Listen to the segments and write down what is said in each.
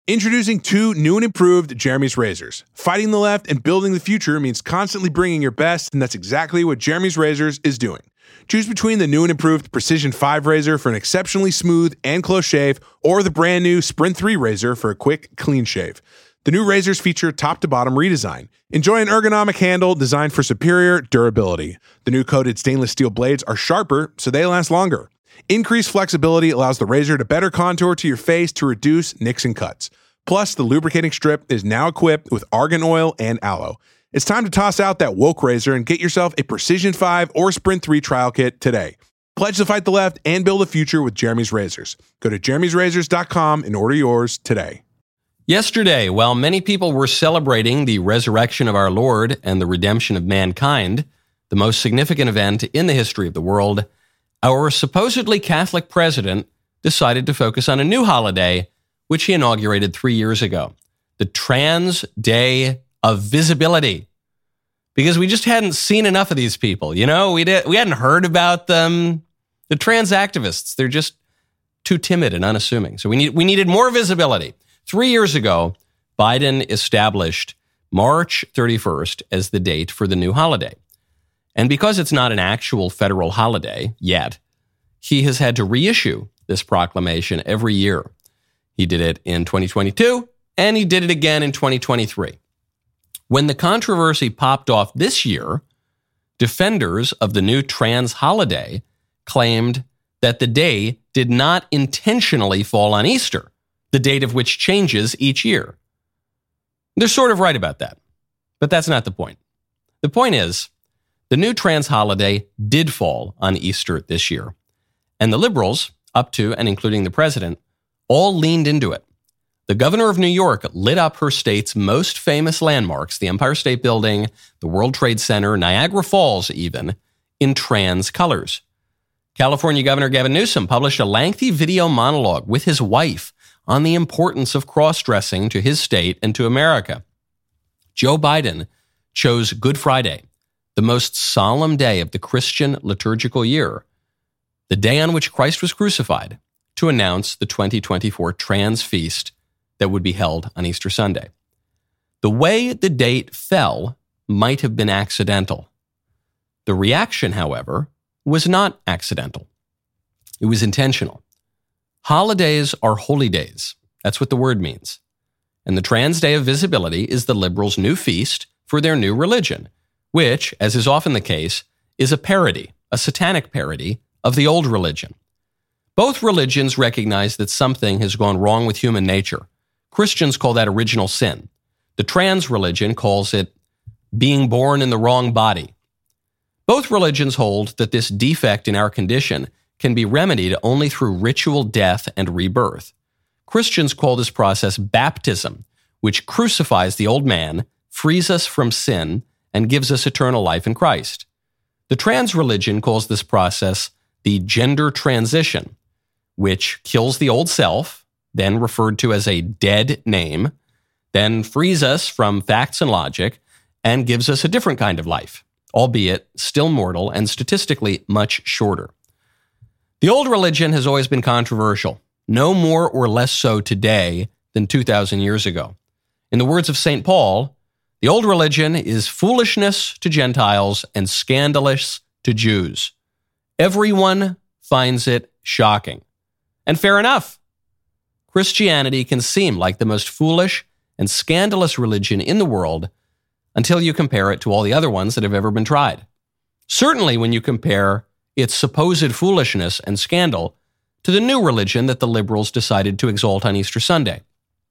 Introducing two new and improved Jeremy's razors. Fighting the left and building the future means constantly bringing your best, and that's exactly what Jeremy's Razors is doing. Choose between the new and improved Precision 5 razor for an exceptionally smooth and close shave, or the brand new Sprint 3 razor for a quick, clean shave. The new razors feature top-to-bottom redesign. Enjoy an ergonomic handle designed for superior durability. The new coated stainless steel blades are sharper, so they last longer. Increased flexibility allows the razor to better contour to your face to reduce nicks and cuts. Plus, the lubricating strip is now equipped with argan oil and aloe. It's time to toss out that woke razor and get yourself a Precision 5 or Sprint 3 trial kit today. Pledge to fight the left and build a future with Jeremy's Razors. Go to jeremy'srazors.com and order yours today. Yesterday, while many people were celebrating the resurrection of our Lord and the redemption of mankind, the most significant event in the history of the world, our supposedly Catholic president decided to focus on a new holiday, which he inaugurated 3 years ago, the Trans Day of Visibility. Because we just hadn't seen enough of these people, we hadn't heard about them. The trans activists, they're just too timid and unassuming. So we needed more visibility. 3 years ago, Biden established March 31st as the date for the new holiday. And because it's not an actual federal holiday yet, he has had to reissue this proclamation every year. He did it in 2022, and he did it again in 2023. When the controversy popped off this year, defenders of the new trans holiday claimed that the day did not intentionally fall on Easter, the date of which changes each year. They're sort of right about that, but that's not the point. The point is, the new trans holiday did fall on Easter this year, and the liberals, up to and including the president, all leaned into it. The governor of New York lit up her state's most famous landmarks, the Empire State Building, the World Trade Center, Niagara Falls even, in trans colors. California Governor Gavin Newsom published a lengthy video monologue with his wife on the importance of cross-dressing to his state and to America. Joe Biden chose Good Friday, the most solemn day of the Christian liturgical year, the day on which Christ was crucified, to announce the 2024 trans feast that would be held on Easter Sunday. The way the date fell might have been accidental. The reaction, however, was not accidental. It was intentional. Holidays are holy days. That's what the word means. And the Trans Day of Visibility is the liberals' new feast for their new religion, which, as is often the case, is a parody, a satanic parody of the old religion. Both religions recognize that something has gone wrong with human nature. Christians call that original sin. The trans religion calls it being born in the wrong body. Both religions hold that this defect in our condition can be remedied only through ritual death and rebirth. Christians call this process baptism, which crucifies the old man, frees us from sin, and gives us eternal life in Christ. The trans religion calls this process the gender transition, which kills the old self, then referred to as a dead name, then frees us from facts and logic, and gives us a different kind of life, albeit still mortal and statistically much shorter. The old religion has always been controversial, no more or less so today than 2,000 years ago. In the words of St. Paul, the old religion is foolishness to Gentiles and scandalous to Jews. Everyone finds it shocking. And fair enough. Christianity can seem like the most foolish and scandalous religion in the world until you compare it to all the other ones that have ever been tried. Certainly when you compare its supposed foolishness and scandal to the new religion that the liberals decided to exalt on Easter Sunday.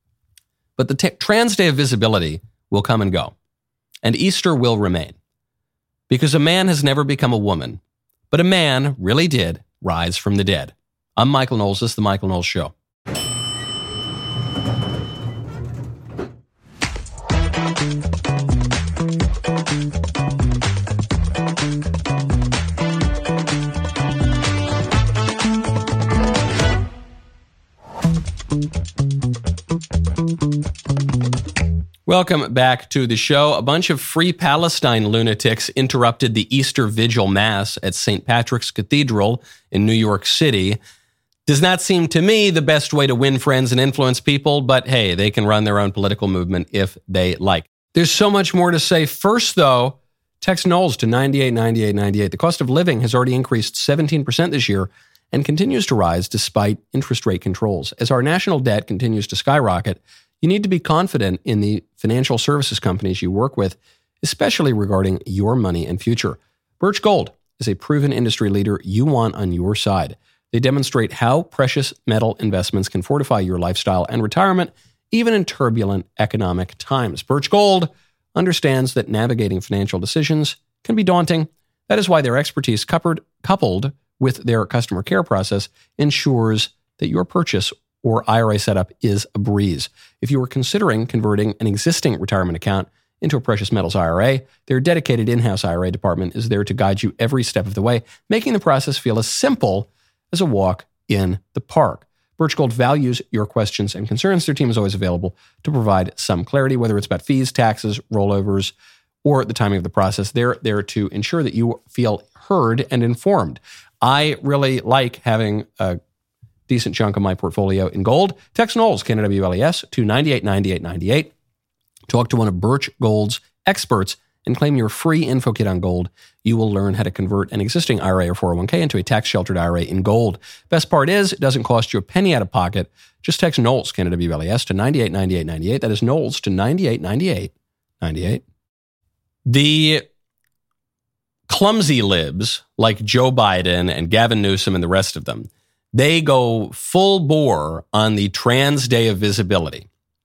But the Trans Day of Visibility will come and go, and Easter will remain. Because a man has never become a woman, but a man really did rise from the dead. I'm Michael Knowles. This is The Michael Knowles Show. Welcome back to the show. A bunch of Free Palestine lunatics interrupted the Easter Vigil Mass at St. Patrick's Cathedral in New York City, Does not seem to me the best way to win friends and influence people, but hey, they can run their own political movement if they like. There's so much more to say. First, though, text Knowles to 989898. The cost of living has already increased 17% this year and continues to rise despite interest rate controls. As our national debt continues to skyrocket, you need to be confident in the financial services companies you work with, especially regarding your money and future. Birch Gold is a proven industry leader you want on your side. They demonstrate how precious metal investments can fortify your lifestyle and retirement, even in turbulent economic times. Birch Gold understands that navigating financial decisions can be daunting. That is why their expertise, coupled with their customer care process, ensures that your purchase or IRA setup is a breeze. If you are considering converting an existing retirement account into a precious metals IRA, their dedicated in-house IRA department is there to guide you every step of the way, making the process feel as simple as a walk in the park. Birch Gold values your questions and concerns. Their team is always available to provide some clarity, whether it's about fees, taxes, rollovers, or the timing of the process. They're there to ensure that you feel heard and informed. I really like having a decent chunk of my portfolio in gold. Text Knowles, KNWLES, to 989898. Talk to one of Birch Gold's experts and claim your free info kit on gold. You will learn how to convert an existing IRA or 401k into a tax-sheltered IRA in gold. Best part is, it doesn't cost you a penny out of pocket. Just text Knowles, KNWLES, to 989898. That is Knowles to 989898. The clumsy libs, like Joe Biden and Gavin Newsom and the rest of them, they go full bore on the Trans Day of Visibility.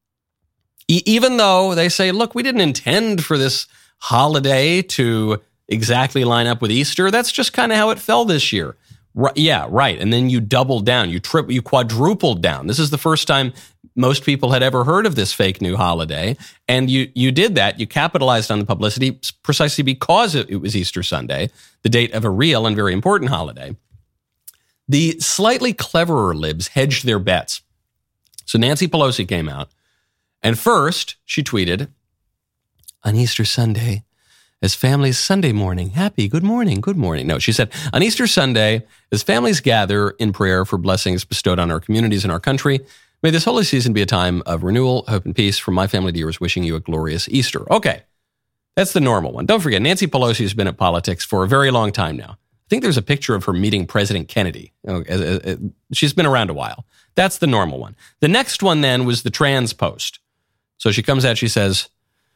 Even though they say, look, we didn't intend for this holiday to exactly line up with Easter. That's just kind of how it fell this year. Yeah, right. And then you doubled down, you quadrupled down. This is the first time most people had ever heard of this fake new holiday. And you did that. You capitalized on the publicity precisely because it was Easter Sunday, the date of a real and very important holiday. The slightly cleverer libs hedged their bets. So Nancy Pelosi came out, and first she tweeted, on Easter Sunday, as families Sunday morning, happy, good morning, good morning. No, she said, on Easter Sunday, as families gather in prayer for blessings bestowed on our communities and our country, may this holy season be a time of renewal, hope, and peace. From my family to yours, wishing you a glorious Easter. Okay, that's the normal one. Don't forget, Nancy Pelosi has been at politics for a very long time now. I think there's a picture of her meeting President Kennedy. She's been around a while. That's the normal one. The next one then was the trans post. So she comes out, she says,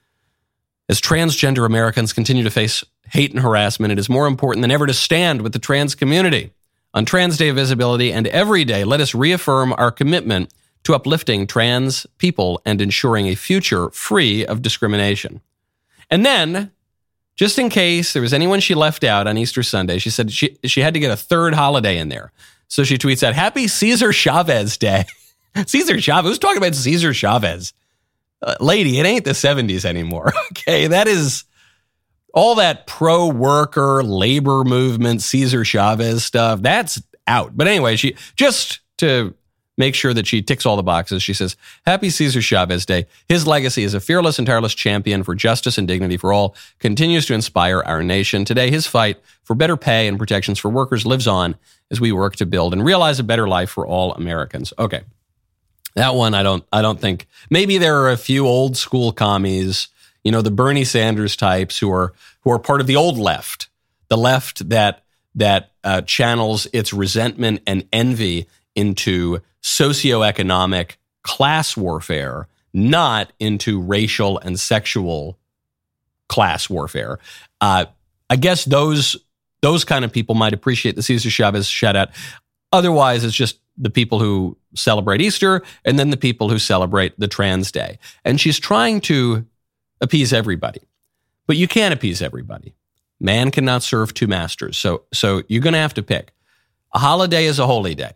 as transgender Americans continue to face hate and harassment, it is more important than ever to stand with the trans community. On Trans Day of Visibility and every day, let us reaffirm our commitment to uplifting trans people and ensuring a future free of discrimination. And then, just in case there was anyone she left out on Easter Sunday, she said she had to get a third holiday in there. So she tweets out, Happy Cesar Chavez Day. Cesar Chavez? Who's talking about Cesar Chavez? Lady, it ain't the 70s anymore. Okay, that is all that pro-worker, labor movement, Cesar Chavez stuff. That's out. But anyway, she just to make sure that she ticks all the boxes, she says, Happy Cesar Chavez Day. His legacy as a fearless and tireless champion for justice and dignity for all continues to inspire our nation. Today, his fight for better pay and protections for workers lives on as we work to build and realize a better life for all Americans. Okay. That one, I don't think. Maybe there are a few old school commies, the Bernie Sanders types who are part of the old left, the left that channels its resentment and envy into socioeconomic class warfare, not into racial and sexual class warfare. I guess those kind of people might appreciate the Cesar Chavez shout out. Otherwise, it's just the people who celebrate Easter and then the people who celebrate the Trans Day. And she's trying to appease everybody. But you can't appease everybody. Man cannot serve two masters. So you're going to have to pick. A holiday is a holy day.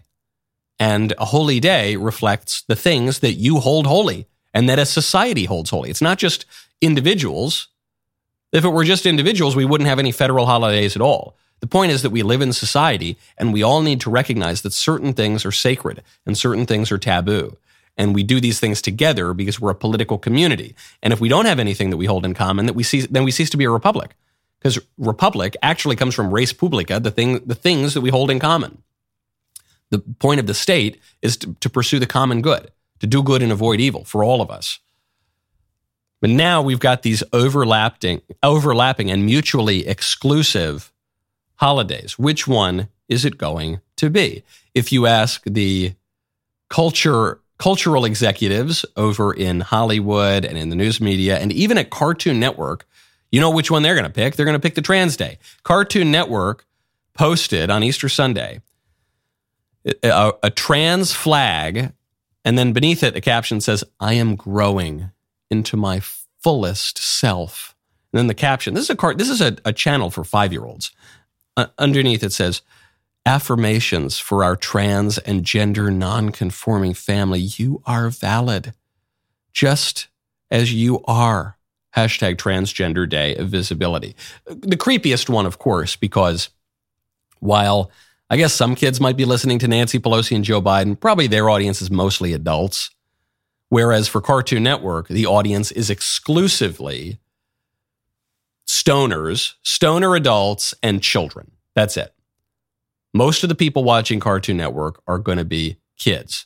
And a holy day reflects the things that you hold holy and that a society holds holy. It's not just individuals. If it were just individuals, we wouldn't have any federal holidays at all. The point is that we live in society and we all need to recognize that certain things are sacred and certain things are taboo. And we do these things together because we're a political community. And if we don't have anything that we hold in common, then we cease to be a republic. Because republic actually comes from res publica, the things that we hold in common. The point of the state is to pursue the common good, to do good and avoid evil for all of us. But now we've got these overlapping and mutually exclusive holidays. Which one is it going to be? If you ask the cultural executives over in Hollywood and in the news media and even at Cartoon Network, you know which one they're going to pick. They're going to pick the Trans Day. Cartoon Network posted on Easter Sunday a trans flag, and then beneath it, the caption says, "I am growing into my fullest self." And then the caption, this is a channel for 5-year-olds. Underneath it says, "Affirmations for our trans and gender non-conforming family. You are valid, just as you are." Hashtag Transgender Day of Visibility. The creepiest one, of course, because while I guess some kids might be listening to Nancy Pelosi and Joe Biden, probably their audience is mostly adults. Whereas for Cartoon Network, the audience is exclusively stoners, stoner adults, and children. That's it. Most of the people watching Cartoon Network are going to be kids,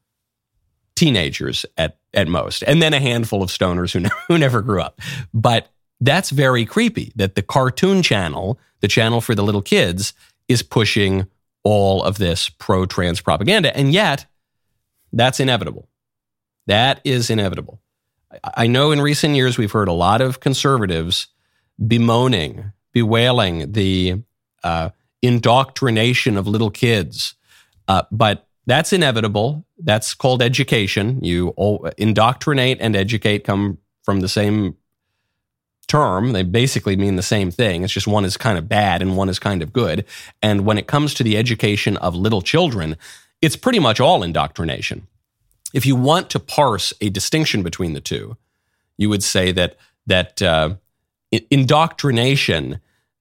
teenagers at most, and then a handful of stoners who never grew up. But that's very creepy that the cartoon channel, the channel for the little kids, is pushing all of this pro-trans propaganda. And yet, that's inevitable. That is inevitable. I know in recent years we've heard a lot of conservatives bewailing the indoctrination of little kids. But that's inevitable. That's called education. You indoctrinate and educate come from the same term. They basically mean the same thing. It's just one is kind of bad and one is kind of good. And when it comes to the education of little children, it's pretty much all indoctrination. If you want to parse a distinction between the two, you would say that indoctrination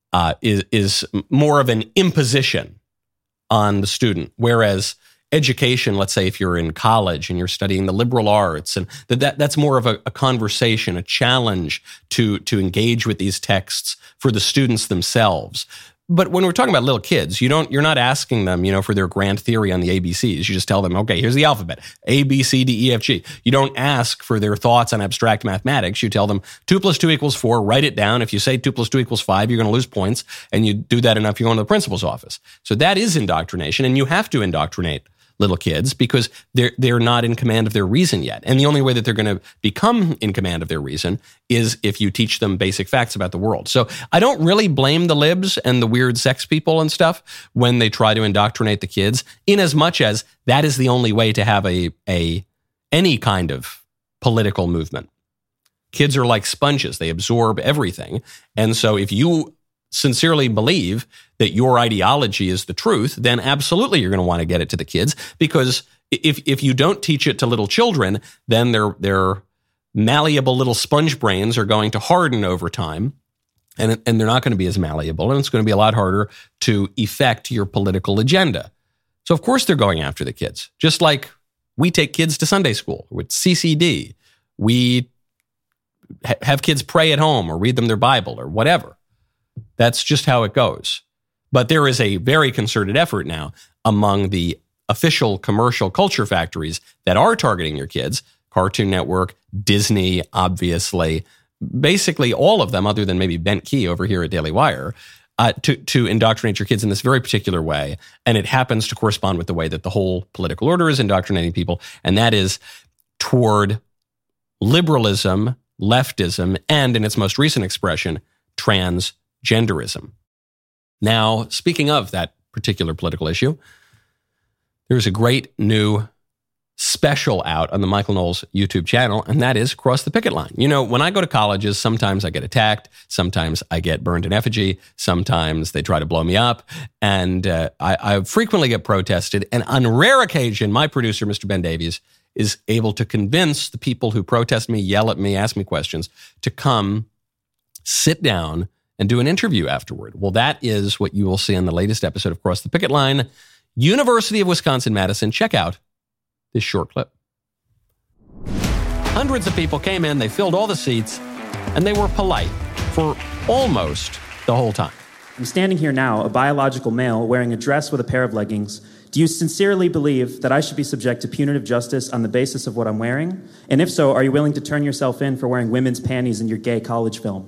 is more of an imposition on the student, whereas education, let's say if you're in college and you're studying the liberal arts, and that's more of a conversation, a challenge to engage with these texts for the students themselves. But when we're talking about little kids, you're not asking them, for their grand theory on the ABCs. You just tell them, okay, here's the alphabet, A, B, C, D, E, F, G. You don't ask for their thoughts on abstract mathematics. You tell them 2 + 2 = 4, write it down. If you say 2 + 2 = 5, you're going to lose points. And you do that enough, you're going to the principal's office. So that is indoctrination. And you have to indoctrinate little kids because they're not in command of their reason yet. And the only way that they're going to become in command of their reason is if you teach them basic facts about the world. So I don't really blame the libs and the weird sex people and stuff when they try to indoctrinate the kids, in as much as that is the only way to have any kind of political movement. Kids are like sponges. They absorb everything. And so if you sincerely believe that your ideology is the truth, then absolutely you're going to want to get it to the kids, because if you don't teach it to little children, then their malleable little sponge brains are going to harden over time, and they're not going to be as malleable, and it's going to be a lot harder to effect your political agenda. So of course they're going after the kids, just like we take kids to Sunday school with CCD. We have kids pray at home or read them their Bible or whatever. That's just how it goes. But there is a very concerted effort now among the official commercial culture factories that are targeting your kids, Cartoon Network, Disney, obviously, basically all of them, other than maybe Bent Key over here at Daily Wire, to indoctrinate your kids in this very particular way. And it happens to correspond with the way that the whole political order is indoctrinating people, and that is toward liberalism, leftism, and in its most recent expression, transgenderism. Now, speaking of that particular political issue, there's a great new special out on the Michael Knowles YouTube channel, and that is Cross the Picket Line. When I go to colleges, sometimes I get attacked, sometimes I get burned in effigy, sometimes they try to blow me up, and I frequently get protested, and on rare occasion, my producer, Mr. Ben Davies, is able to convince the people who protest me, yell at me, ask me questions, to come sit down and do an interview afterward. Well, that is what you will see on the latest episode of Cross the Picket Line, University of Wisconsin-Madison. Check out this short clip. Hundreds of people came in, they filled all the seats, and they were polite for almost the whole time. I'm standing here now, a biological male wearing a dress with a pair of leggings, Do you sincerely believe that I should be subject to punitive justice on the basis of what I'm wearing? And if so, are you willing to turn yourself in for wearing women's panties in your gay college film?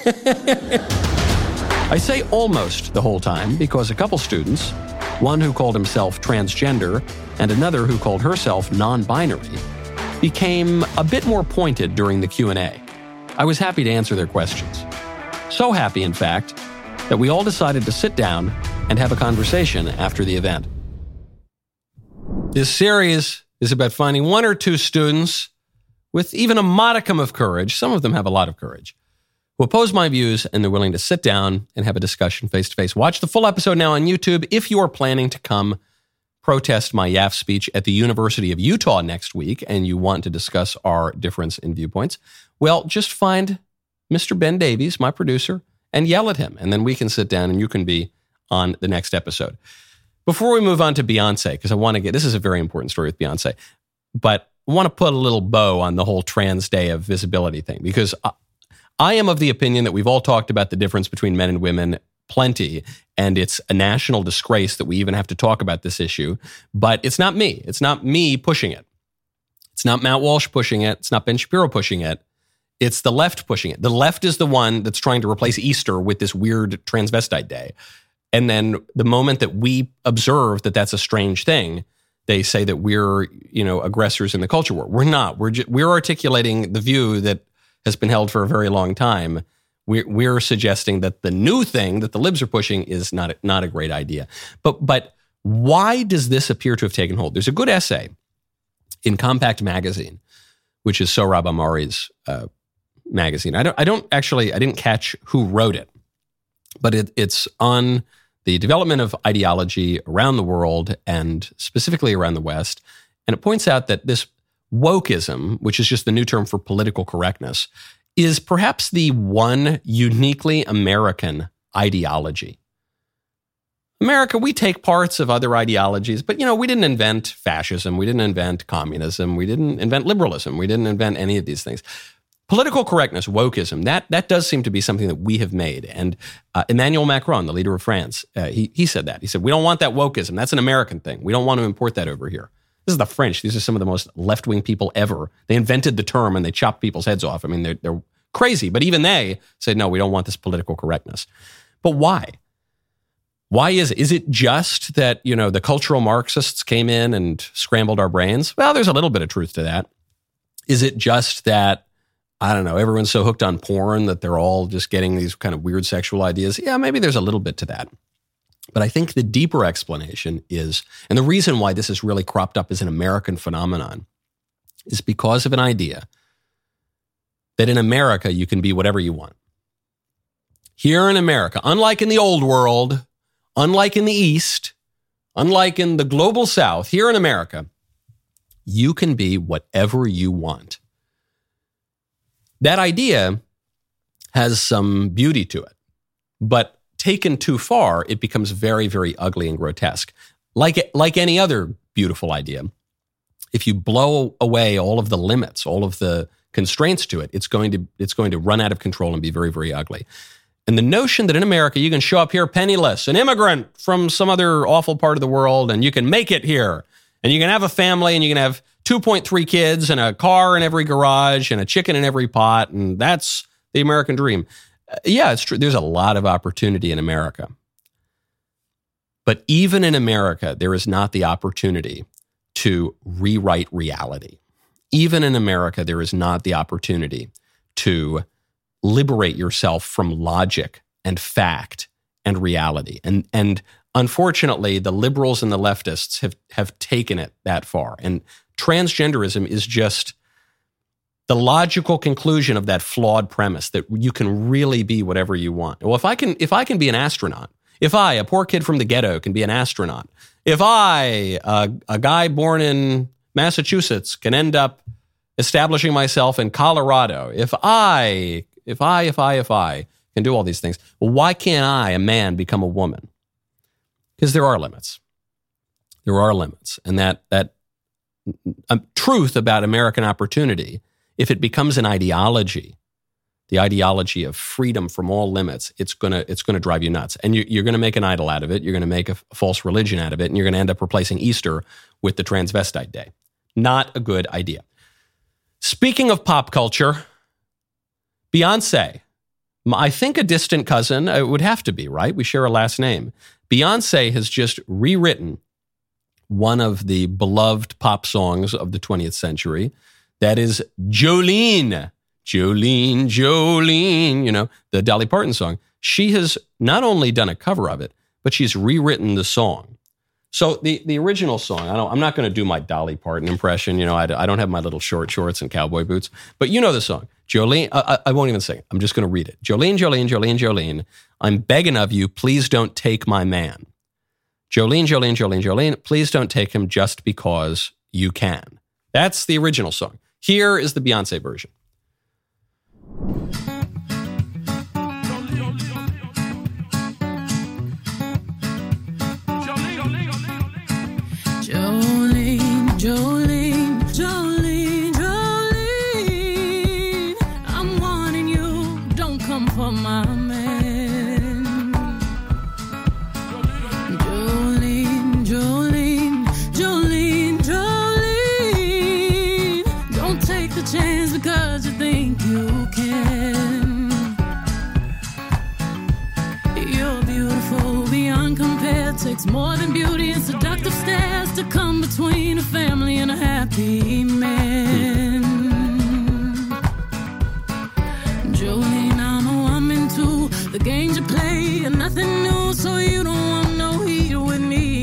I say almost the whole time because a couple students, one who called himself transgender and another who called herself non-binary, became a bit more pointed during the Q&A. I was happy to answer their questions. So happy, in fact, that we all decided to sit down and have a conversation after the event. This series is about finding one or two students with even a modicum of courage, some of them have a lot of courage, who oppose my views and they're willing to sit down and have a discussion face-to-face. Watch the full episode now on YouTube if you are planning to come protest my YAF speech at the University of Utah next week and you want to discuss our difference in viewpoints. Well, just find Mr. Ben Davies, my producer, and yell at him, and then we can sit down and you can be on the next episode. Before we move on to Beyonce, because this is a very important story with Beyonce, but I want to put a little bow on the whole Trans Day of Visibility thing, because I am of the opinion that we've all talked about the difference between men and women plenty, and it's a national disgrace that we even have to talk about this issue, but it's not me. It's not me pushing it. It's not Matt Walsh pushing it. It's not Ben Shapiro pushing it. It's the left pushing it. The left is the one that's trying to replace Easter with this weird transvestite day. And then the moment that we observe that that's a strange thing, they say that we're, aggressors in the culture war. We're not. We're articulating the view that has been held for a very long time. We're suggesting that the new thing that the libs are pushing is not a great idea. But why does this appear to have taken hold? There's a good essay in Compact Magazine, which is Sohrab Ahmari's magazine. I didn't catch who wrote it, but it's on the development of ideology around the world and specifically around the West. And it points out that this wokeism, which is just the new term for political correctness, is perhaps the one uniquely American ideology. America, we take parts of other ideologies, but we didn't invent fascism, we didn't invent communism, we didn't invent liberalism, we didn't invent any of these things. Political correctness, wokeism, that does seem to be something that we have made. And Emmanuel Macron, the leader of France, he said that. He said, we don't want that wokeism. That's an American thing. We don't want to import that over here. This is the French. These are some of the most left-wing people ever. They invented the term and they chopped people's heads off. I mean, they're crazy. But even they said, no, we don't want this political correctness. But why? Why is it? Is it just that, the cultural Marxists came in and scrambled our brains? Well, there's a little bit of truth to that. Is it just that, I don't know, everyone's so hooked on porn that they're all just getting these kind of weird sexual ideas? Yeah, maybe there's a little bit to that. But I think the deeper explanation is, and the reason why this has really cropped up as an American phenomenon, is because of an idea that in America you can be whatever you want. Here in America, unlike in the old world, unlike in the East, unlike in the global South, here in America, you can be whatever you want. That idea has some beauty to it, but taken too far, it becomes very, very ugly and grotesque. Like any other beautiful idea, if you blow away all of the limits, all of the constraints to it, it's going to run out of control and be very, very ugly. And the notion that in America you can show up here penniless, an immigrant from some other awful part of the world, and you can make it here, and you can have a family, and you can have 2.3 kids, and a car in every garage, and a chicken in every pot, and that's the American dream. Yeah, it's true. There's a lot of opportunity in America. But even in America, there is not the opportunity to rewrite reality. Even in America, there is not the opportunity to liberate yourself from logic and fact and reality. And unfortunately, the liberals and the leftists have taken it that far. And transgenderism is just the logical conclusion of that flawed premise that you can really be whatever you want. Well, if I can be an astronaut, if I, a poor kid from the ghetto, can be an astronaut, if I, a guy born in Massachusetts, can end up establishing myself in Colorado, if I can do all these things, well, why can't I, a man, become a woman? Because there are limits. There are limits. And that truth about American opportunity, if it becomes an ideology the ideology of freedom from all limits, it's gonna drive you nuts. And you're gonna make an idol out of it. You're gonna make a false religion out of it, and you're gonna end up replacing Easter with the Transvestite Day. Not a good idea. Speaking of pop culture, Beyonce, I think a distant cousin, it would have to be, right? We share a last name. Beyonce has just rewritten one of the beloved pop songs of the 20th century. That is Jolene. Jolene, Jolene, you know, the Dolly Parton song. She has not only done a cover of it, but she's rewritten the song. So the original song, I'm not going to do my Dolly Parton impression. You know, I don't have my little short shorts and cowboy boots, but you know the song. Jolene, I won't even sing it. I'm just going to read it. Jolene, Jolene, Jolene, Jolene, I'm begging of you, please don't take my man. Jolene, Jolene, Jolene, Jolene, please don't take him just because you can. That's the original song. Here is the Beyonce version. Jolene, Jolene, Jolene, Jolene, I'm warning you, don't come for my man. Jolene, Jolene, Jolene, Jolene, don't take the chance because you think you can. You're beautiful beyond compare, takes more than beauty and seductive stares to come between a family and a happy man. Jolene, I know I'm into the games you play and nothing new, so you don't want no heat with me,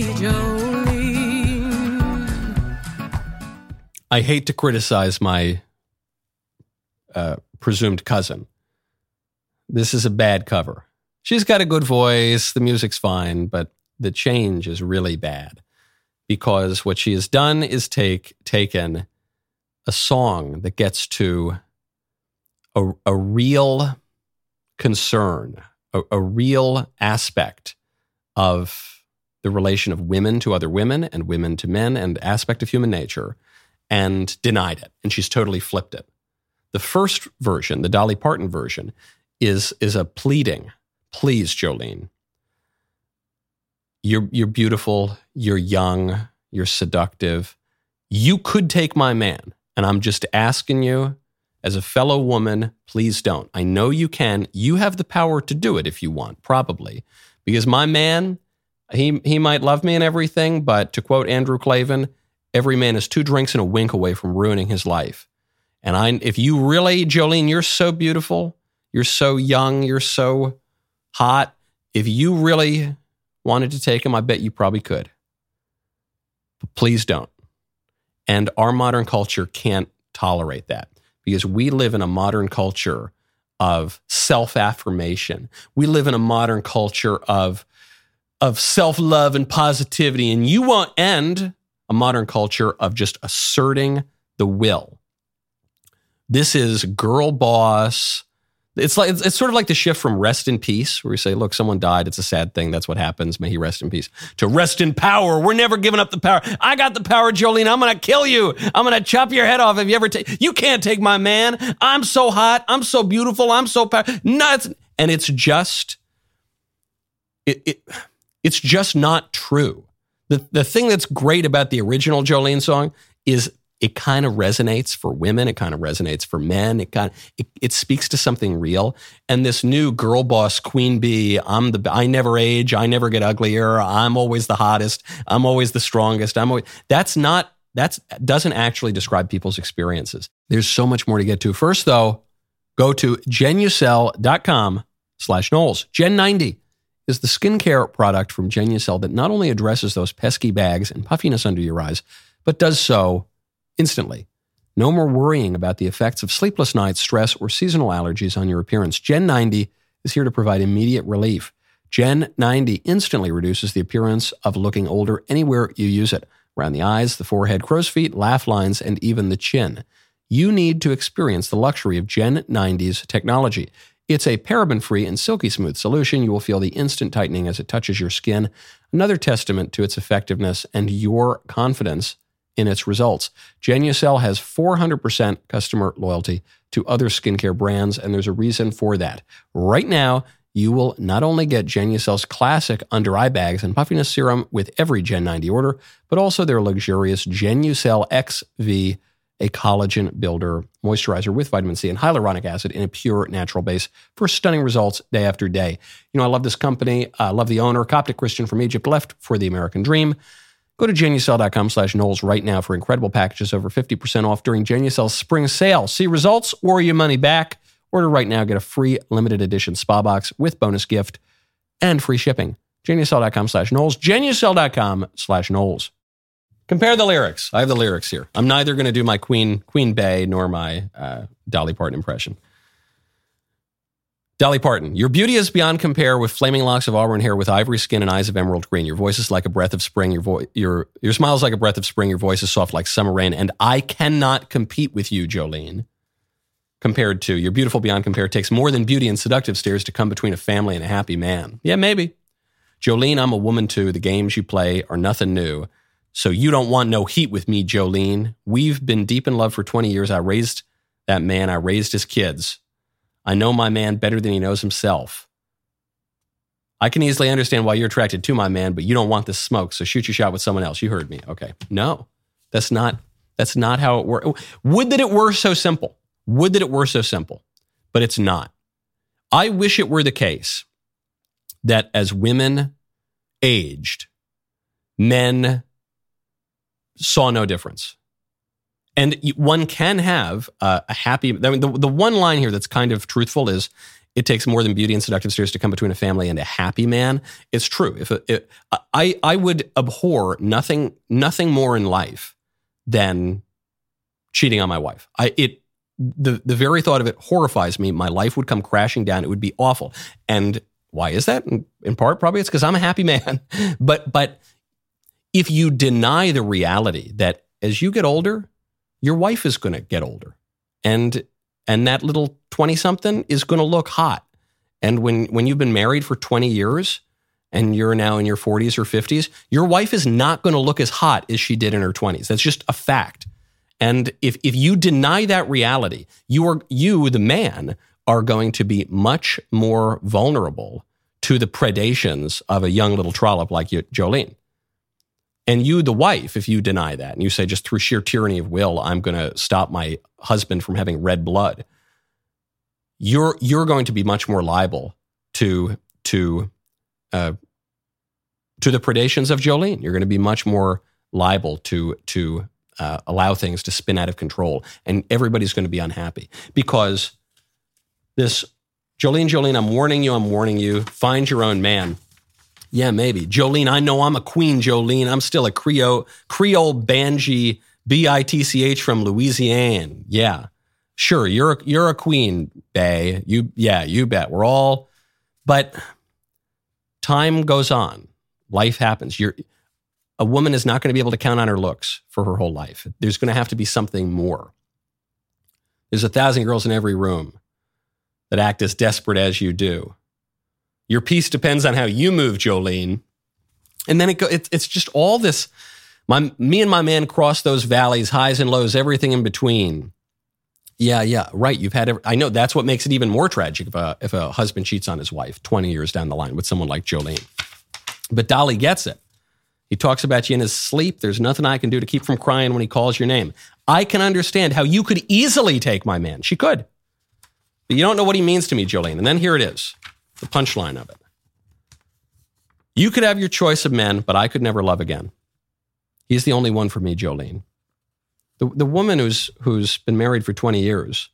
Jolene. I hate to criticize my presumed cousin. This is a bad cover. She's got a good voice, the music's fine, but the change is really bad. Because what she has done is taken a song that gets to a real concern, a real aspect of the relation of women to other women and women to men and aspect of human nature, and denied it. And she's totally flipped it. The first version, the Dolly Parton version, is a pleading. Please, Jolene. You're beautiful, you're young, you're seductive. You could take my man, and I'm just asking you, as a fellow woman, please don't. I know you can. You have the power to do it if you want, probably. Because my man, he might love me and everything, but to quote Andrew Klavan, every man is 2 drinks and a wink away from ruining his life. And if you really, Jolene, you're so beautiful, you're so young, you're so hot. If you really wanted to take him, I bet you probably could. But please don't. And our modern culture can't tolerate that because we live in a modern culture of self-affirmation. We live in a modern culture of self-love and positivity. And you won't end a modern culture of just asserting the will. This is girl boss. It's sort of like the shift from rest in peace, where we say, look, someone died. It's a sad thing. That's what happens. May he rest in peace. To rest in power. We're never giving up the power. I got the power, Jolene. I'm going to kill you. I'm going to chop your head off if you ever you can't take my man. I'm so hot. I'm so beautiful. I'm so powerful. Nuts. And it's just, it's just not true. The thing that's great about the original Jolene song is it kind of resonates for women. It kind of resonates for men. It speaks to something real. And this new girl boss queen bee, I never age. I never get uglier. I'm always the hottest. I'm always the strongest. That doesn't actually describe people's experiences. There's so much more to get to. First though, go to Genucel.com/Knowles. Gen90 is the skincare product from Genucel that not only addresses those pesky bags and puffiness under your eyes, but does so instantly. No more worrying about the effects of sleepless nights, stress, or seasonal allergies on your appearance. Gen90 is here to provide immediate relief. Gen90 instantly reduces the appearance of looking older anywhere you use it. Around the eyes, the forehead, crow's feet, laugh lines, and even the chin. You need to experience the luxury of Gen90's technology. It's a paraben-free and silky smooth solution. You will feel the instant tightening as it touches your skin. Another testament to its effectiveness and your confidence in its results. Genucel has 400% customer loyalty to other skincare brands, and there's a reason for that. Right now, you will not only get Genucel's classic under-eye bags and puffiness serum with every Gen 90 order, but also their luxurious Genucel XV, a collagen builder moisturizer with vitamin C and hyaluronic acid in a pure natural base for stunning results day after day. You know, I love this company. I love the owner, Coptic Christian from Egypt, left for the American dream. Go to Genucel.com/Knowles right now for incredible packages over 50% off during Genucel's spring sale. See results or your money back. Order right now. Get a free limited edition spa box with bonus gift and free shipping. Genucel.com/Knowles. Genucel.com/Knowles. Compare the lyrics. I have the lyrics here. I'm neither going to do my Queen Bey nor my Dolly Parton impression. Dolly Parton, your beauty is beyond compare with flaming locks of auburn hair with ivory skin and eyes of emerald green. Your voice is like a breath of spring. Your smile is like a breath of spring. Your voice is soft like summer rain. And I cannot compete with you, Jolene. Compared to, you're beautiful beyond compare. It takes more than beauty and seductive stares to come between a family and a happy man. Yeah, maybe. Jolene, I'm a woman too. The games you play are nothing new. So you don't want no heat with me, Jolene. We've been deep in love for 20 years. I raised that man. I raised his kids. I know my man better than he knows himself. I can easily understand why you're attracted to my man, but you don't want this smoke, so shoot your shot with someone else. You heard me. Okay. No, that's not how it works. Would that it were so simple. Would that it were so simple, but it's not. I wish it were the case that as women aged, men saw no difference. And one can have a happy... I mean, the one line here that's kind of truthful is, it takes more than beauty and seductive stares to come between a family and a happy man. It's true. I would abhor nothing more in life than cheating on my wife. The very thought of it horrifies me. My life would come crashing down. It would be awful. And why is that? In part, probably it's because I'm a happy man. But if you deny the reality that as you get older, your wife is going to get older, and that little 20-something is going to look hot. And when you've been married for 20 years and you're now in your 40s or 50s, your wife is not going to look as hot as she did in her 20s. That's just a fact. And if you deny that reality, you, the man, are going to be much more vulnerable to the predations of a young little trollop like you, Jolene. And you, the wife, if you deny that and you say just through sheer tyranny of will, I'm going to stop my husband from having red blood, you're going to be much more liable to the predations of Jolene. You're going to be much more liable to allow things to spin out of control, and everybody's going to be unhappy because this Jolene, I'm warning you, find your own man. Yeah, maybe. Jolene, I know I'm a queen, Jolene. I'm still a Creole Banji, B-I-T-C-H from Louisiana. Yeah, sure, you're a queen, bae. You bet. We're all, but time goes on. Life happens. A woman is not going to be able to count on her looks for her whole life. There's going to have to be something more. There's 1,000 girls in every room that act as desperate as you do. Your peace depends on how you move, Jolene. And then it's just all this. Me and my man cross those valleys, highs and lows, everything in between. Yeah, right. I know that's what makes it even more tragic if a husband cheats on his wife 20 years down the line with someone like Jolene. But Dolly gets it. He talks about you in his sleep. There's nothing I can do to keep from crying when he calls your name. I can understand how you could easily take my man. She could. But you don't know what he means to me, Jolene. And then here it is. The punchline of it. You could have your choice of men, but I could never love again. He's the only one for me, Jolene. The woman who's been married for 20 years,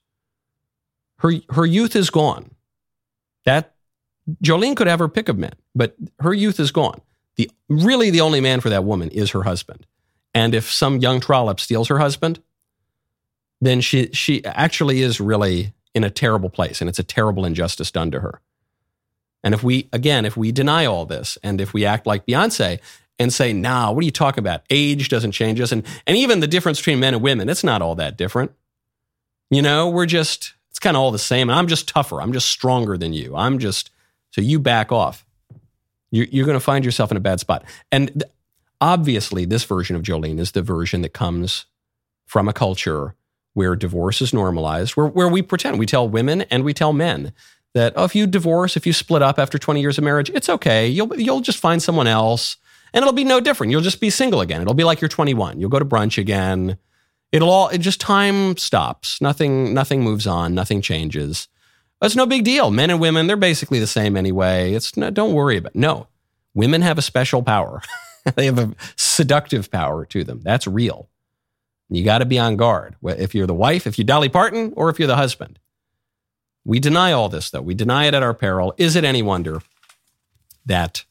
her youth is gone. That Jolene could have her pick of men, but her youth is gone. Really the only man for that woman is her husband. And if some young trollop steals her husband, then she actually is really in a terrible place, and it's a terrible injustice done to her. And if we deny all this, and if we act like Beyonce and say, nah, what are you talking about? Age doesn't change us. And even the difference between men and women, it's not all that different. You know, it's kind of all the same. And I'm just tougher. I'm just stronger than you. So you back off. You're going to find yourself in a bad spot. And obviously, this version of Jolene is the version that comes from a culture where divorce is normalized, where we pretend, we tell women and we tell men that, oh, if you divorce, if you split up after 20 years of marriage, it's okay. You'll just find someone else, and it'll be no different. You'll just be single again. It'll be like you're 21. You'll go to brunch again. It just time stops. Nothing moves on. Nothing changes. It's no big deal. Men and women, they're basically the same anyway. Don't worry about it. No, women have a special power. They have a seductive power to them. That's real. You got to be on guard. If you're the wife, if you're Dolly Parton, or if you're the husband. We deny all this, though. We deny it at our peril. Is it any wonder that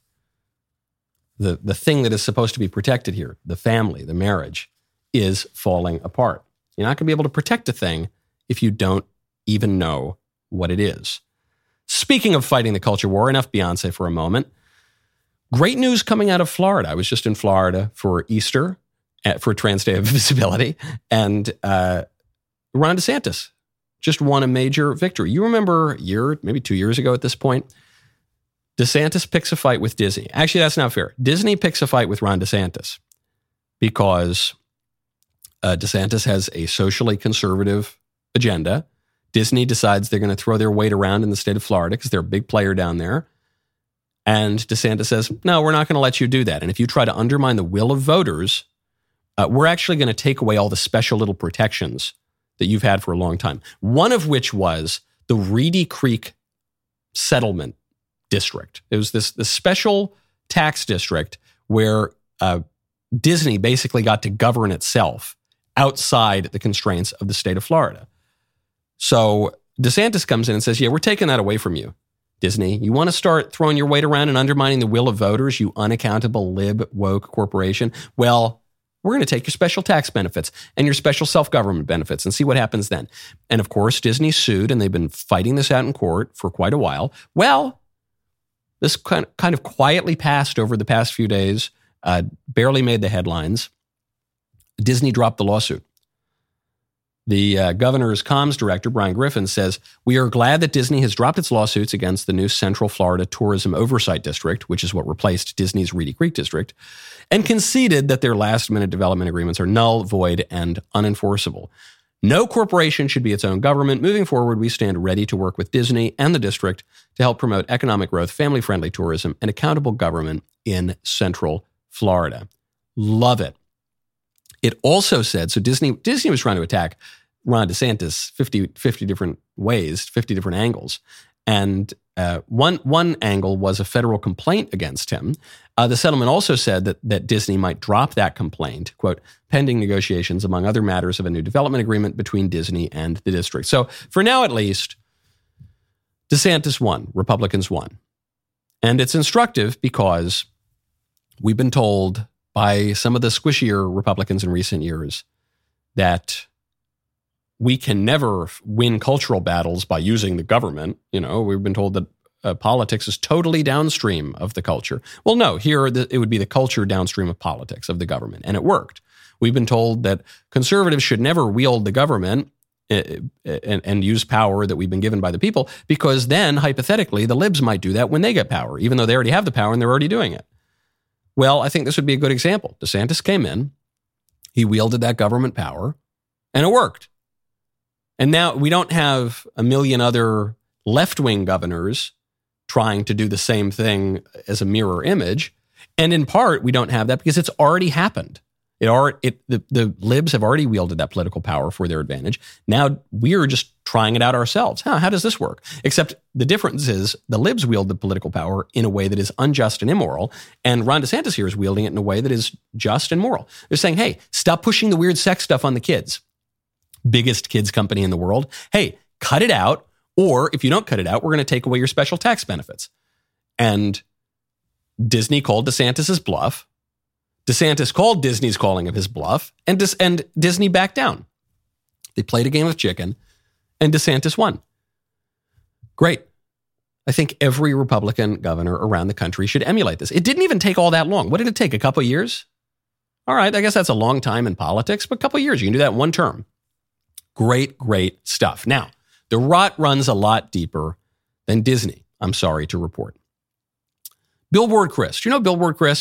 the thing that is supposed to be protected here, the family, the marriage, is falling apart? You're not going to be able to protect a thing if you don't even know what it is. Speaking of fighting the culture war, enough Beyonce for a moment. Great news coming out of Florida. I was just in Florida for Easter, for Trans Day of Visibility, and Ron DeSantis just won a major victory. You remember maybe 2 years ago at this point, DeSantis picks a fight with Disney. Actually, that's not fair. Disney picks a fight with Ron DeSantis because DeSantis has a socially conservative agenda. Disney decides they're going to throw their weight around in the state of Florida because they're a big player down there. And DeSantis says, no, we're not going to let you do that. And if you try to undermine the will of voters, we're actually going to take away all the special little protections that you've had for a long time. One of which was the Reedy Creek settlement district. It was this special tax district where Disney basically got to govern itself outside the constraints of the state of Florida. So DeSantis comes in and says, yeah, we're taking that away from you, Disney. You want to start throwing your weight around and undermining the will of voters, you unaccountable lib woke corporation? Well, we're going to take your special tax benefits and your special self-government benefits and see what happens then. And of course, Disney sued, and they've been fighting this out in court for quite a while. Well, this kind of quietly passed over the past few days, barely made the headlines. Disney dropped the lawsuit. The governor's comms director, Brian Griffin, says, we are glad that Disney has dropped its lawsuits against the new Central Florida Tourism Oversight District, which is what replaced Disney's Reedy Creek District, and conceded that their last-minute development agreements are null, void, and unenforceable. No corporation should be its own government. Moving forward, we stand ready to work with Disney and the district to help promote economic growth, family-friendly tourism, and accountable government in Central Florida. Love it. It also said, so Disney was trying to attack Ron DeSantis 50 different ways, 50 different angles. And one angle was a federal complaint against him. The settlement also said that Disney might drop that complaint, quote, pending negotiations among other matters of a new development agreement between Disney and the district. So for now, at least, DeSantis won, Republicans won. And it's instructive because we've been told by some of the squishier Republicans in recent years that we can never win cultural battles by using the government. You know, we've been told that politics is totally downstream of the culture. Well, no, here it would be the culture downstream of politics, of the government, and it worked. We've been told that conservatives should never wield the government and use power that we've been given by the people, because then, hypothetically, the libs might do that when they get power, even though they already have the power and they're already doing it. Well, I think this would be a good example. DeSantis came in, he wielded that government power, and it worked. And now we don't have a million other left-wing governors trying to do the same thing as a mirror image. And in part, we don't have that because it's already happened. The libs have already wielded that political power for their advantage. Now we're just trying it out ourselves. How does this work? Except the difference is the libs wield the political power in a way that is unjust and immoral, and Ron DeSantis here is wielding it in a way that is just and moral. They're saying, hey, stop pushing the weird sex stuff on the kids. Biggest kids company in the world. Hey, cut it out, or if you don't cut it out, we're going to take away your special tax benefits. And Disney called DeSantis's bluff. DeSantis called Disney's calling of his bluff, and Disney backed down. They played a game of chicken, and DeSantis won. Great. I think every Republican governor around the country should emulate this. It didn't even take all that long. What did it take? A couple of years? All right, I guess that's a long time in politics, but a couple of years. You can do that in one term. Great, great stuff. Now, the rot runs a lot deeper than Disney, I'm sorry to report. Billboard Chris. Do you know Billboard Chris?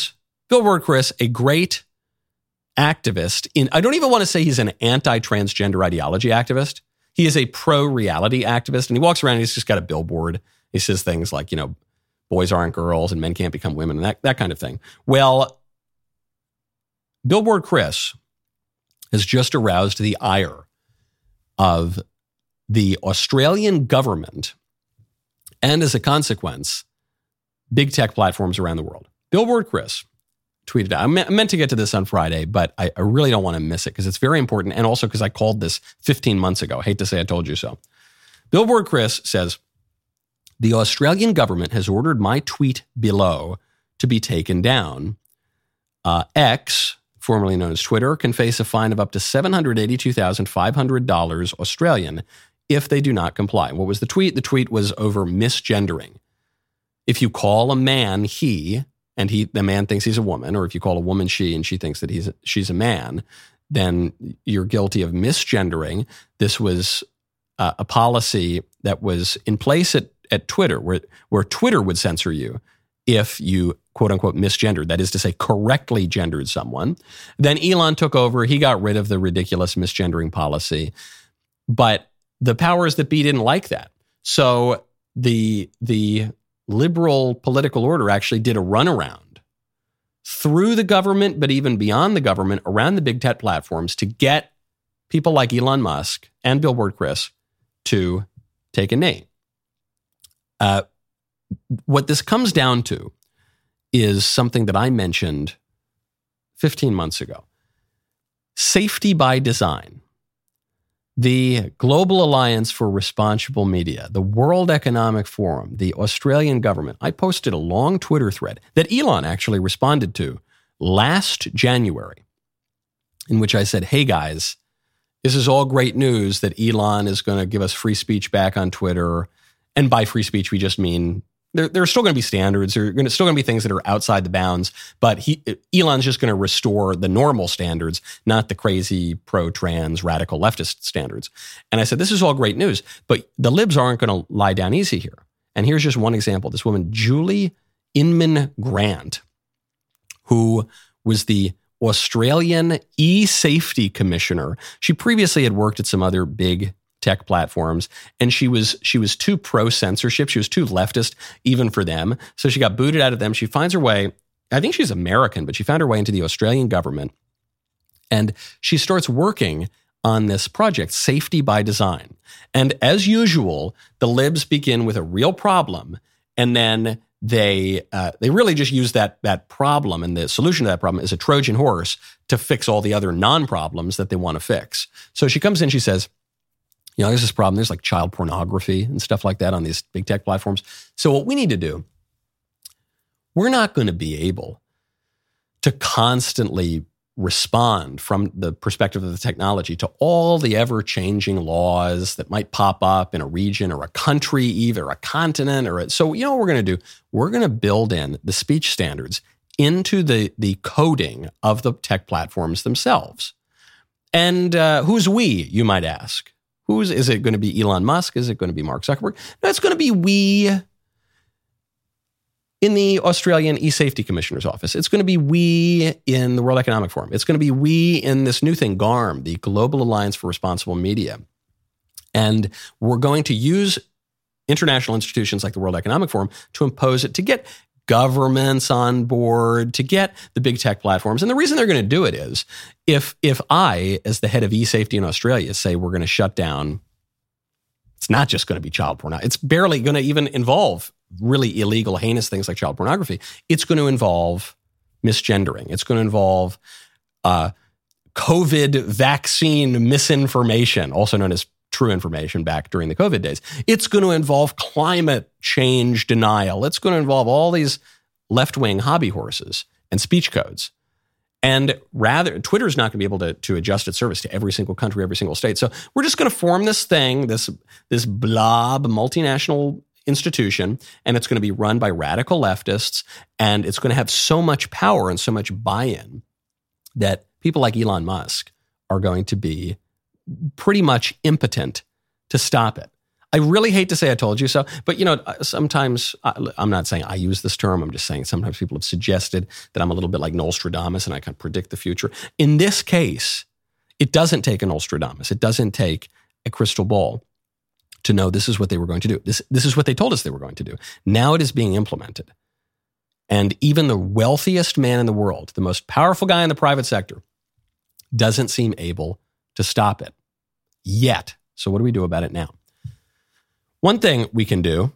Billboard Chris, a great activist I don't even want to say he's an anti-transgender ideology activist. He is a pro-reality activist, and he walks around and he's just got a billboard. He says things like, boys aren't girls and men can't become women and that kind of thing. Well, Billboard Chris has just aroused the ire of the Australian government and, as a consequence, big tech platforms around the world. Billboard Chris tweeted out. I meant to get to this on Friday, but I really don't want to miss it because it's very important, and also because I called this 15 months ago. I hate to say I told you so. Billboard Chris says, the Australian government has ordered my tweet below to be taken down. X, formerly known as Twitter, can face a fine of up to $782,500 Australian if they do not comply. What was the tweet? The tweet was over misgendering. If you call a man he, and the man thinks he's a woman, or if you call a woman she and she thinks that she's a man, then you're guilty of misgendering. This was a policy that was in place at Twitter, where Twitter would censor you if you, quote unquote, misgendered, that is to say, correctly gendered someone. Then Elon took over. He got rid of the ridiculous misgendering policy. But the powers that be didn't like that. So the liberal political order actually did a runaround through the government, but even beyond the government, around the big tech platforms to get people like Elon Musk and Billboard Chris to take a knee. What this comes down to is something that I mentioned 15 months ago. Safety by design. The Global Alliance for Responsible Media, the World Economic Forum, the Australian government. I posted a long Twitter thread that Elon actually responded to last January, in which I said, hey guys, this is all great news that Elon is going to give us free speech back on Twitter. And by free speech, we just mean there are still going to be standards. There are still going to be things that are outside the bounds. But Elon's just going to restore the normal standards, not the crazy pro-trans radical leftist standards. And I said, this is all great news, but the libs aren't going to lie down easy here. And here's just one example. This woman, Julie Inman Grant, who was the Australian e-safety commissioner. She previously had worked at some other big tech platforms, and she was too pro-censorship. She was too leftist even for them. So she got booted out of them. She finds her way, I think she's American, but she found her way into the Australian government, and she starts working on this project, Safety by Design. And as usual, the libs begin with a real problem, and then they really just use that problem and the solution to that problem as a Trojan horse to fix all the other non-problems that they want to fix. So she comes in, she says, there's this problem. There's like child pornography and stuff like that on these big tech platforms. So what we need to do, we're not going to be able to constantly respond from the perspective of the technology to all the ever-changing laws that might pop up in a region or a country, either a continent so you know what we're going to do? We're going to build in the speech standards into the coding of the tech platforms themselves. And who's we, you might ask? Is it going to be Elon Musk? Is it going to be Mark Zuckerberg? No, it's going to be we in the Australian e-safety commissioner's office. It's going to be we in the World Economic Forum. It's going to be we in this new thing, GARM, the Global Alliance for Responsible Media. And we're going to use international institutions like the World Economic Forum to impose it, to get governments on board, to get the big tech platforms. And the reason they're going to do it is if I, as the head of e-safety in Australia, say we're going to shut down, it's not just going to be child pornography. It's barely going to even involve really illegal, heinous things like child pornography. It's going to involve misgendering. It's going to involve COVID vaccine misinformation, also known as true information back during the COVID days. It's going to involve climate change denial. It's going to involve all these left-wing hobby horses and speech codes. And rather, Twitter's not going to be able to adjust its service to every single country, every single state. So we're just going to form this thing, this blob multinational institution, and it's going to be run by radical leftists, and it's going to have so much power and so much buy-in that people like Elon Musk are going to be pretty much impotent to stop it. I really hate to say I told you so, but sometimes, I'm not saying I use this term, I'm just saying sometimes people have suggested that I'm a little bit like Nostradamus and I can predict the future. In this case, it doesn't take a Nostradamus. It doesn't take a crystal ball to know this is what they were going to do. This is what they told us they were going to do. Now it is being implemented. And even the wealthiest man in the world, the most powerful guy in the private sector, doesn't seem able to stop it yet. So what do we do about it now? One thing we can do,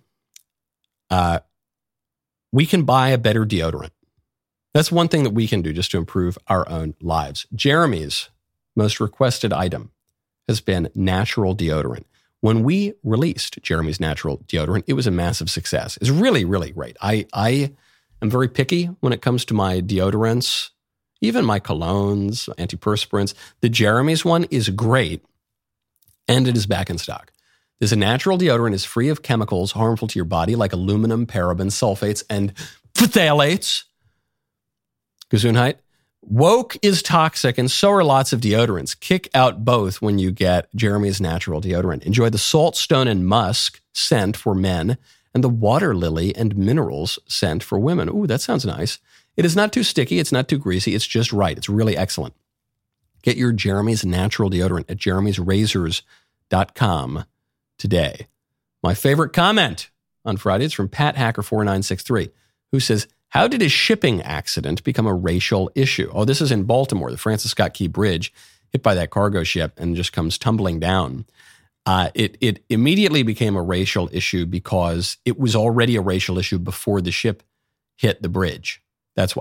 we can buy a better deodorant. That's one thing that we can do just to improve our own lives. Jeremy's most requested item has been natural deodorant. When we released Jeremy's natural deodorant, it was a massive success. It's really, really great. I am very picky when it comes to my deodorants, even my colognes, antiperspirants. The Jeremy's one is great, and it is back in stock. This natural deodorant is free of chemicals harmful to your body like aluminum, parabens, sulfates, and phthalates. Gesundheit. Woke is toxic, and so are lots of deodorants. Kick out both when you get Jeremy's natural deodorant. Enjoy the salt, stone, and musk scent for men and the water lily and minerals scent for women. Ooh, that sounds nice. It is not too sticky. It's not too greasy. It's just right. It's really excellent. Get your Jeremy's natural deodorant at jeremy'srazors.com today. My favorite comment on Friday is from Pat Hacker 4963, who says, how did a shipping accident become a racial issue? Oh, this is in Baltimore, the Francis Scott Key Bridge, hit by that cargo ship and just comes tumbling down. It immediately became a racial issue because it was already a racial issue before the ship hit the bridge. That's why.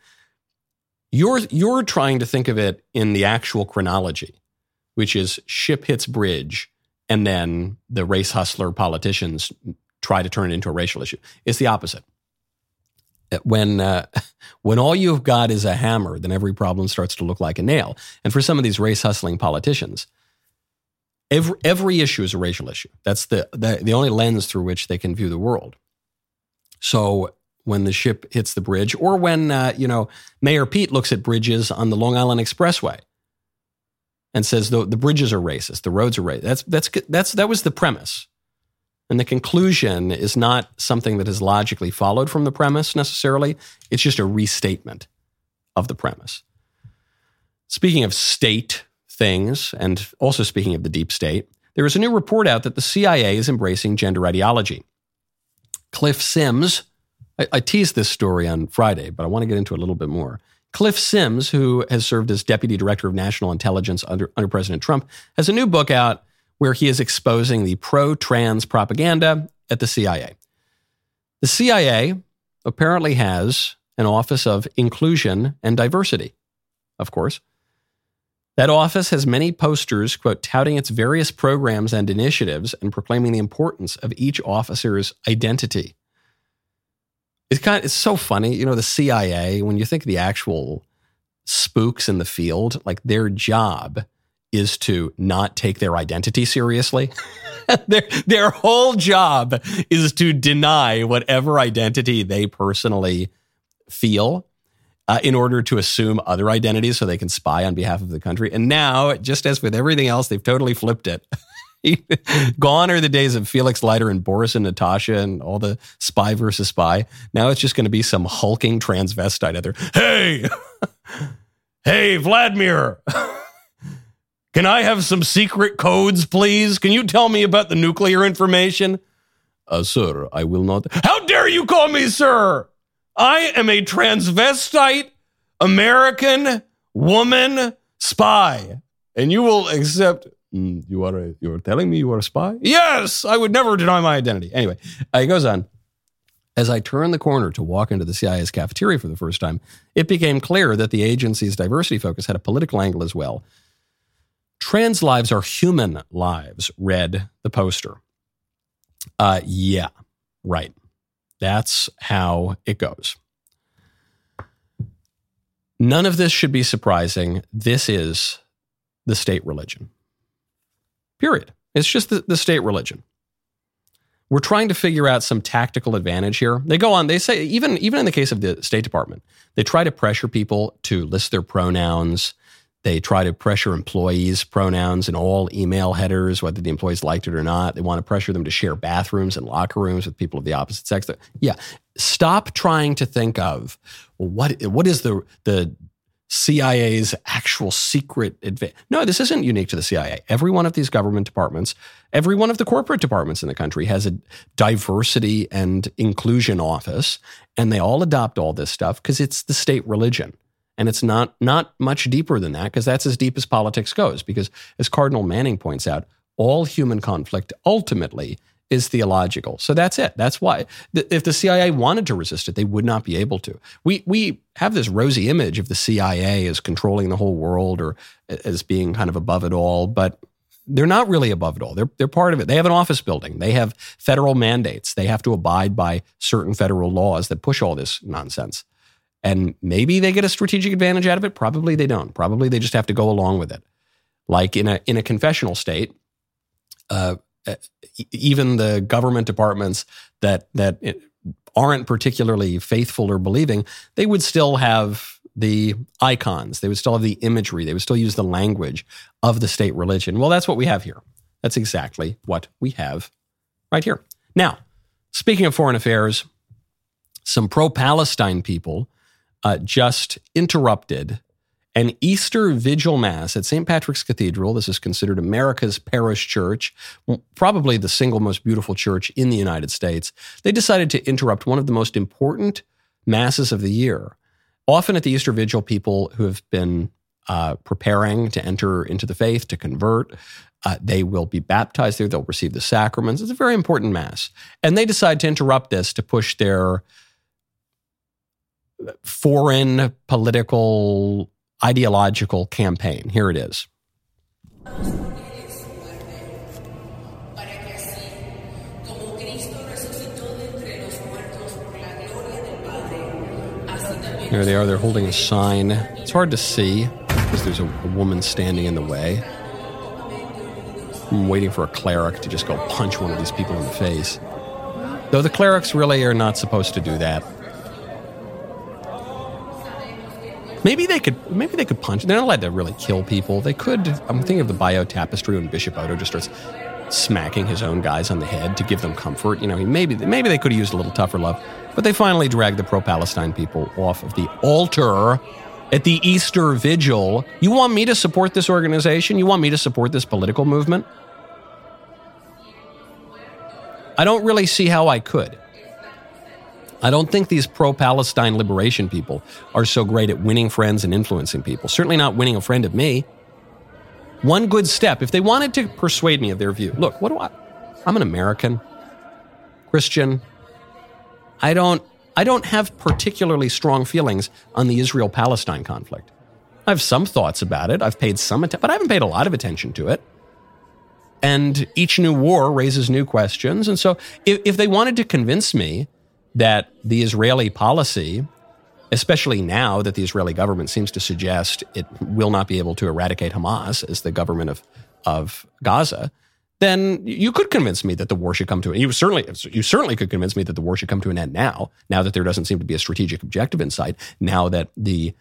You're trying to think of it in the actual chronology, which is ship hits bridge, and then the race hustler politicians try to turn it into a racial issue. It's the opposite. When all you've got is a hammer, then every problem starts to look like a nail. And for some of these race hustling politicians, every issue is a racial issue. That's the only lens through which they can view the world. So when the ship hits the bridge, or when Mayor Pete looks at bridges on the Long Island Expressway and says the bridges are racist, the roads are racist. That was the premise. And the conclusion is not something that is logically followed from the premise necessarily. It's just a restatement of the premise. Speaking of state things, and also speaking of the deep state, there is a new report out that the CIA is embracing gender ideology. Cliff Sims, I teased this story on Friday, but I want to get into it a little bit more. Cliff Sims, who has served as Deputy Director of National Intelligence under President Trump, has a new book out where he is exposing the pro-trans propaganda at the CIA. The CIA apparently has an Office of Inclusion and Diversity, of course. That office has many posters, quote, touting its various programs and initiatives and proclaiming the importance of each officer's identity. It's so funny, the CIA, when you think of the actual spooks in the field, like their job is to not take their identity seriously. Their whole job is to deny whatever identity they personally feel in order to assume other identities so they can spy on behalf of the country. And now, just as with everything else, they've totally flipped it. Gone are the days of Felix Leiter and Boris and Natasha and all the spy versus spy. Now it's just going to be some hulking transvestite out there. Hey, Vladimir. Can I have some secret codes, please? Can you tell me about the nuclear information? Sir, I will not. How dare you call me sir? I am a transvestite American woman spy. And you will accept, you are telling me you are a spy? Yes, I would never deny my identity. Anyway, he goes on. As I turned the corner to walk into the CIA's cafeteria for the first time, it became clear that the agency's diversity focus had a political angle as well. Trans lives are human lives, read the poster. Yeah, right. That's how it goes. None of this should be surprising. This is the state religion. Period. It's just the state religion. We're trying to figure out some tactical advantage here. They go on, they say, even in the case of the State Department, they try to pressure people to list their pronouns. They try to pressure employees' pronouns in all email headers, whether the employees liked it or not. They want to pressure them to share bathrooms and locker rooms with people of the opposite sex. Yeah. Stop trying to think of, well, what is the CIA's actual secret advantage? No, this isn't unique to the CIA. Every one of these government departments, every one of the corporate departments in the country has a diversity and inclusion office, and they all adopt all this stuff because it's the state religion. And it's not much deeper than that, because that's as deep as politics goes. Because as Cardinal Manning points out, all human conflict ultimately is theological. So that's it. That's why if the CIA wanted to resist it, they would not be able to. We have this rosy image of the CIA as controlling the whole world or as being kind of above it all, but they're not really above it all. They're part of it. They have an office building. They have federal mandates. They have to abide by certain federal laws that push all this nonsense. And maybe they get a strategic advantage out of it. Probably they don't. Probably they just have to go along with it. Like in a confessional state, even the government departments that aren't particularly faithful or believing, they would still have the icons. They would still have the imagery. They would still use the language of the state religion. Well, that's what we have here. That's exactly what we have right here. Now, speaking of foreign affairs, some pro-Palestine people just interrupted an Easter Vigil Mass at St. Patrick's Cathedral. This is considered America's parish church, probably the single most beautiful church in the United States. They decided to interrupt one of the most important masses of the year. Often at the Easter Vigil, people who have been preparing to enter into the faith, to convert, they will be baptized there. They'll receive the sacraments. It's a very important mass. And they decide to interrupt this to push their foreign political ideological campaign. Here it is. There they are. They're holding a sign. It's hard to see because there's a woman standing in the way. I'm waiting for a cleric to just go punch one of these people in the face. Though the clerics really are not supposed to do that. Maybe they could punch. They're not allowed to really kill people. They could. I'm thinking of the Bayeux Tapestry when Bishop Odo just starts smacking his own guys on the head to give them comfort. You know, maybe they could have used a little tougher love. But they finally dragged the pro-Palestine people off of the altar at the Easter Vigil. You want me to support this organization? You want me to support this political movement? I don't really see how I could. I don't think these pro-Palestine liberation people are so great at winning friends and influencing people. Certainly not winning a friend of me. One good step, if they wanted to persuade me of their view. Look, I'm an American, Christian. I don't have particularly strong feelings on the Israel-Palestine conflict. I have some thoughts about it. I've paid some attention, but I haven't paid a lot of attention to it. And each new war raises new questions. And so if they wanted to convince me that the Israeli policy, especially now that the Israeli government seems to suggest it will not be able to eradicate Hamas as the government of Gaza, then you could convince me that the war should come to an end. You certainly could convince me that the war should come to an end now that there doesn't seem to be a strategic objective in sight, now that the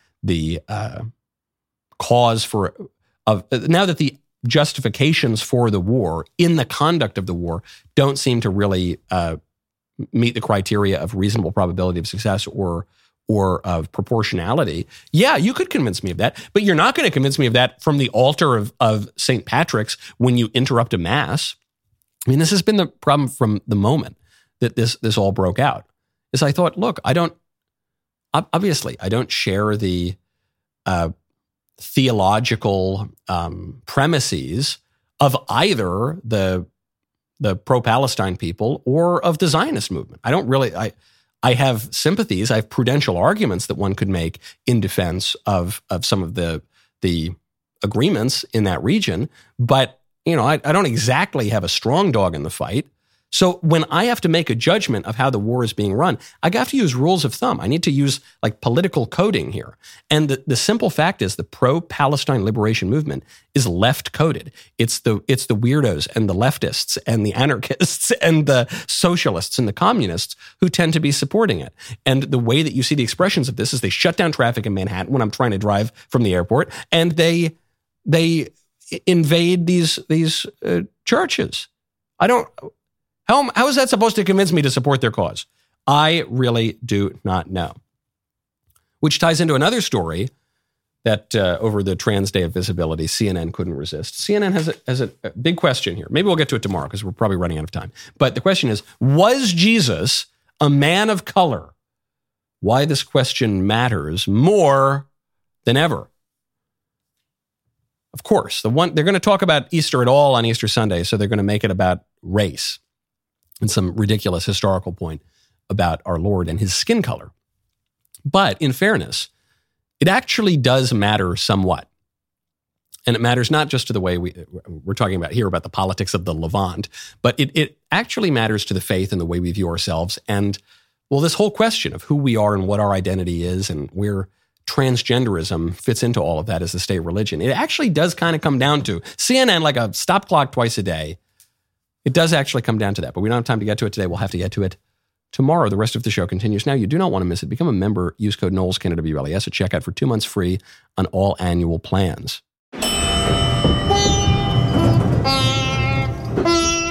justifications for the war in the conduct of the war don't seem to really meet the criteria of reasonable probability of success or of proportionality. Yeah, you could convince me of that, but you're not going to convince me of that from the altar of St. Patrick's when you interrupt a mass. I mean, this has been the problem from the moment that this all broke out. Is I thought, look, I don't share the theological premises of either the pro-Palestine people or of the Zionist movement. I have sympathies. I have prudential arguments that one could make in defense of some of the agreements in that region. But, I don't exactly have a strong dog in the fight. So when I have to make a judgment of how the war is being run, I have to use rules of thumb. I need to use like political coding here. And the simple fact is the pro-Palestine liberation movement is left-coded. It's the weirdos and the leftists and the anarchists and the socialists and the communists who tend to be supporting it. And the way that you see the expressions of this is they shut down traffic in Manhattan when I'm trying to drive from the airport, and they invade these churches. How is that supposed to convince me to support their cause? I really do not know. Which ties into another story that over the Trans Day of Visibility, CNN couldn't resist. CNN has a big question here. Maybe we'll get to it tomorrow because we're probably running out of time. But the question is, was Jesus a man of color? Why this question matters more than ever. Of course, they're going to talk about Easter at all on Easter Sunday, so they're going to make it about race and some ridiculous historical point about our Lord and his skin color. But in fairness, it actually does matter somewhat. And it matters not just to the way we're talking about here about the politics of the Levant, but it actually matters to the faith and the way we view ourselves. And, well, this whole question of who we are and what our identity is and where transgenderism fits into all of that as the state religion. It actually does kind of come down to CNN, like a stop clock twice a day. It does actually come down to that, but we don't have time to get to it today. We'll have to get to it tomorrow. The rest of the show continues now. You do not want to miss it. Become a member. Use code Knowles, KNWLES at checkout for 2 months free on all annual plans.